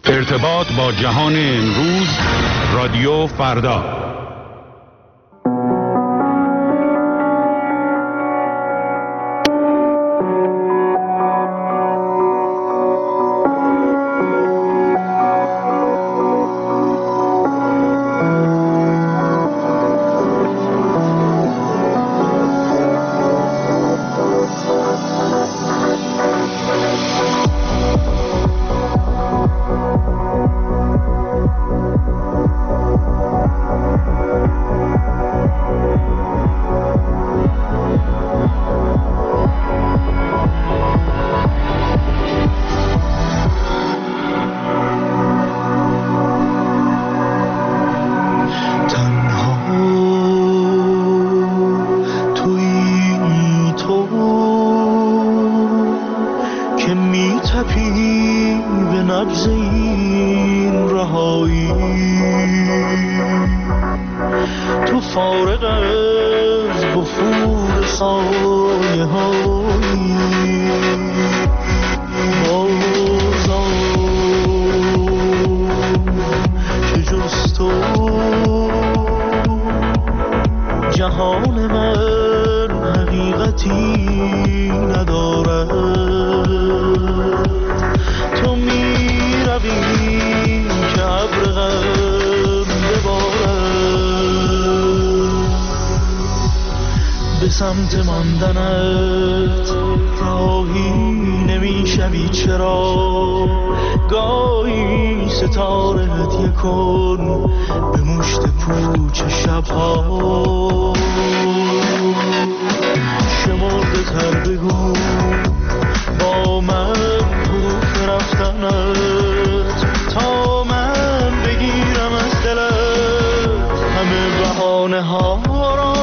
ارتباط با جهان امروز، رادیو فردا. سمت ماندنت راهی نمیشوی، چرا گاهی ستاره هدیه کن به مشت پوچ شبها. شمرده تر بگو با من حروف رفتنت تا من بگیرم از دلت همه بهانه ها را.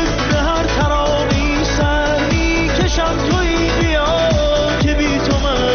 توی بیا که بی تو من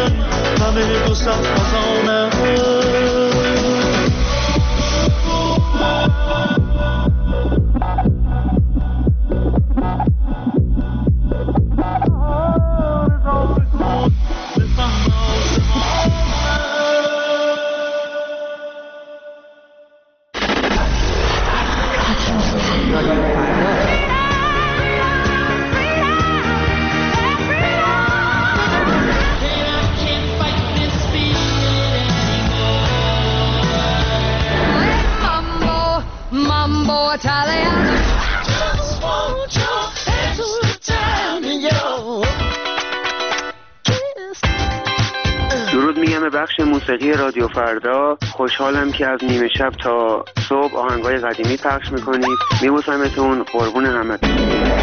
بخش موسیقی رادیو فردا. خوشحالم که از نیمه شب تا صبح آهنگای قدیمی پخش میکنید. میبوسمتون، قربون همتون.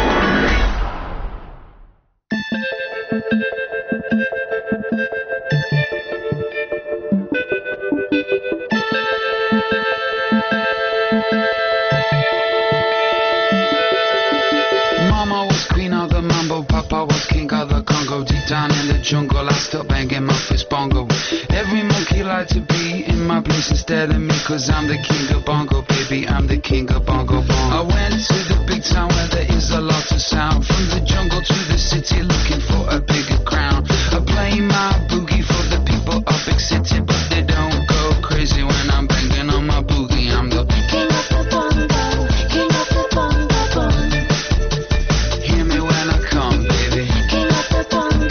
Down in the jungle, I still banging my fist bongo. Every monkey like to be in my place instead of me, cause I'm the king of bongo, baby, I'm the king of bongo bongo. I went to the big town where there is a lot of sound. From the jungle to the city, looking for a bigger crown. I play my boogie for the people of big city, but they don't go crazy when I'm banging on my boogie. I'm the king of the bongo, king of the bongo bongo. Hear me when I come, baby. King of the bongo.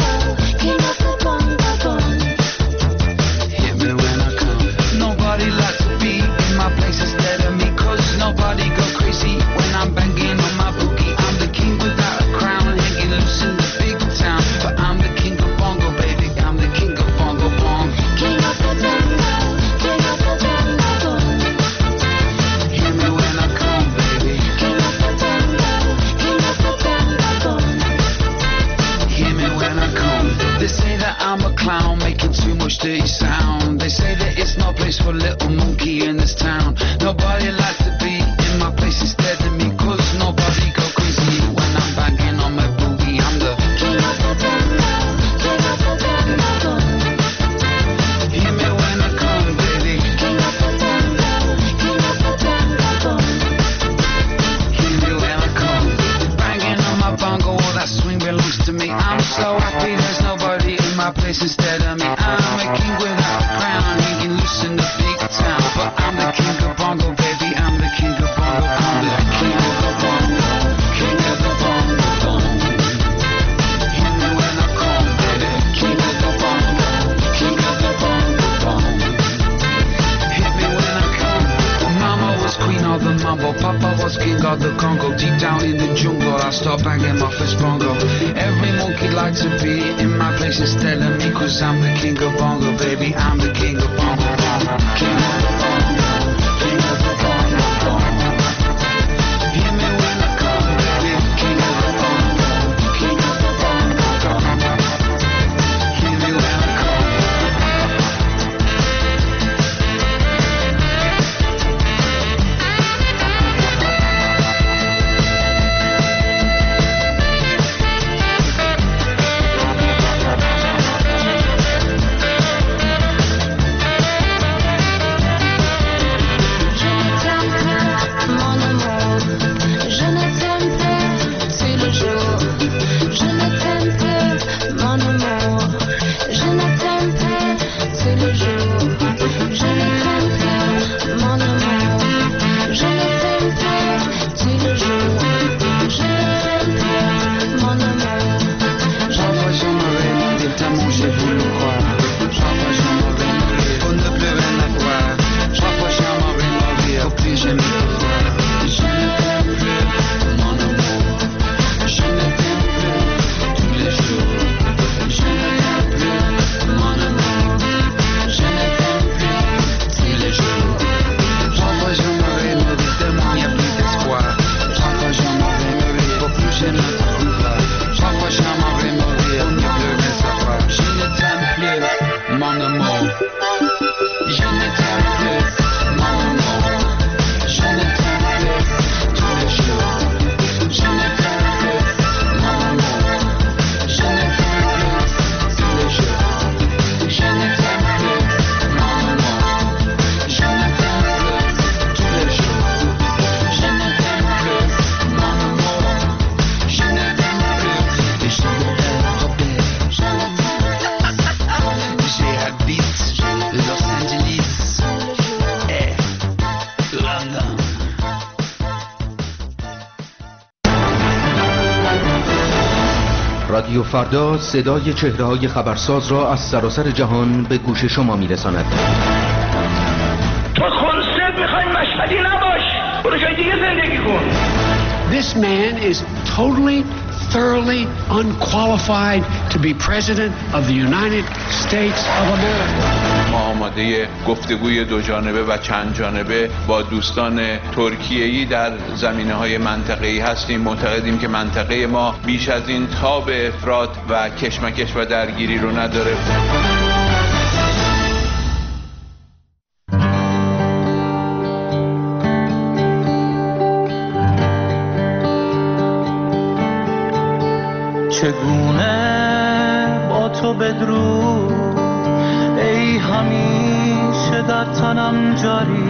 Nobody like to be in my place instead of me, cause nobody go crazy when I'm banging on my boogie. I'm the king without a crown, hanging loose in the big town, but I'm the king of bongo, baby, I'm the king of bongo bongo. King of the bongo, king of the bongo bongo. Hear me when I come, baby. King of the bongo, king of the bongo bongo. Hear me when I come. They say that I'm a clown, making too much dirty sound. They say that it's no place for little monkey in this town. Nobody likes to be in my place instead of me, cause nobody go crazy when I'm banging on my boogie. I'm the king of the bongo, king of the bongo bongo. Hear me when I come, baby. King of the bongo, king of the bongo bongo. Hear me when I come. Banging on my bongo, all that swing belongs to me. I'm so happy there's nobody in my place instead of me. I'm a king without a crown, hanging loose in the big town, but I'm the king of bongo, baby, I'm the king of bongo, I'm the king of the bongo, king of the bongo bongo. Hear me when I come, baby. King of the bongo, king of the bongo bongo. Hit me when I come. Mama was queen of the mambo, Papa was king of the Congo. Deep down in the jungle, I start banging my fist bongo. Every monkey likes to be in my place instead of me, cause I'm the king of bongo, baby, I'm the king of bongo bongo. King of the bongo, king of the bongo bongo. Hear me when I come, baby. King of the bongo, king of the bongo bongo. Hear me when I come. رادیو فردا صدای چهره‌های خبرساز را از سراسر جهان به گوش شما می‌رساند. تو کنسرت می‌خوای مشهدی نباش، برو جای دیگه زندگی کن. This man is totally, thoroughly unqualified to be president of the United States of America. ما آماده گفتگوی دو جانبه و چند جانبه با دوستان ترکیه‌ای در زمینه‌های منطقه‌ای هستیم. معتقدیم که منطقه ما بیش از این تاب افراط و کشمکش و درگیری رو نداره. چگونه با تو بدرود ای همیشه در تنم جاری،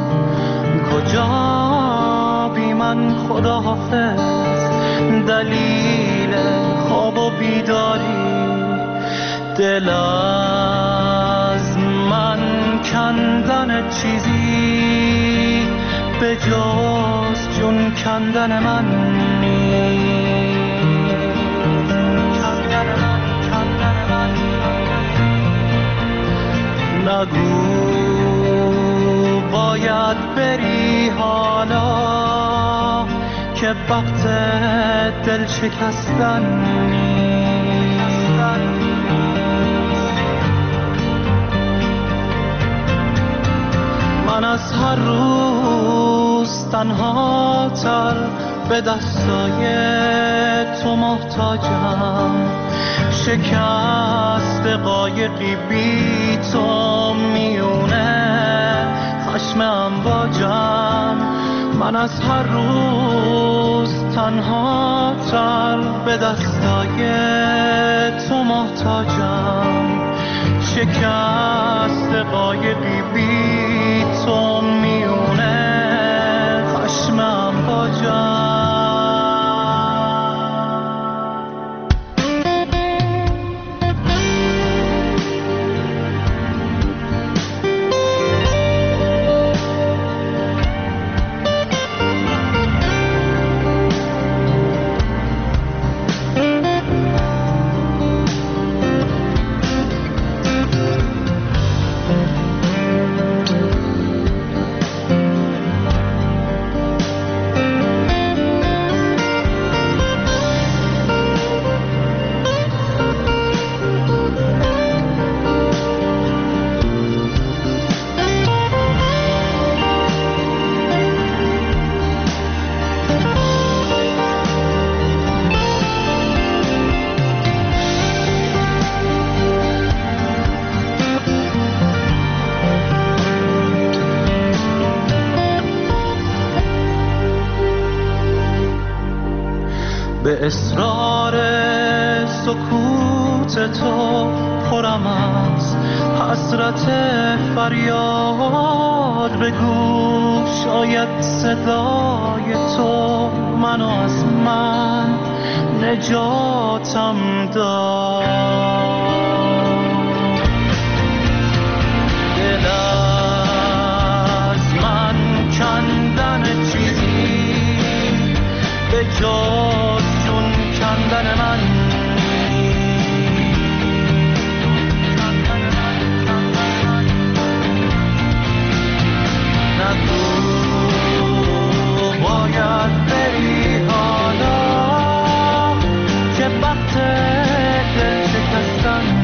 کجا بی من خدا حافظ دلیل خواب و بیداری، دل از من کندن چیزی به جز جون کندن من نیست. نگو باید بری حالا که وقت دل شکستن نیست. من از هر روز تنها تر به دستای تو محتاجم، شکست قایقی بی تو میونه خشم امواجم. من از هر روز تنها تر به دستای تو محتاجم، شکست قایقی بی تو میونه خشم امواجم. به اصرار سکوت تو پرم از حسرت فریاد، بگو شاید صدای تو منو از من نجاتم داد. دل از من کندن چیزی به جز جون کندن من نگو باید بری حالا که وقت دل شکستن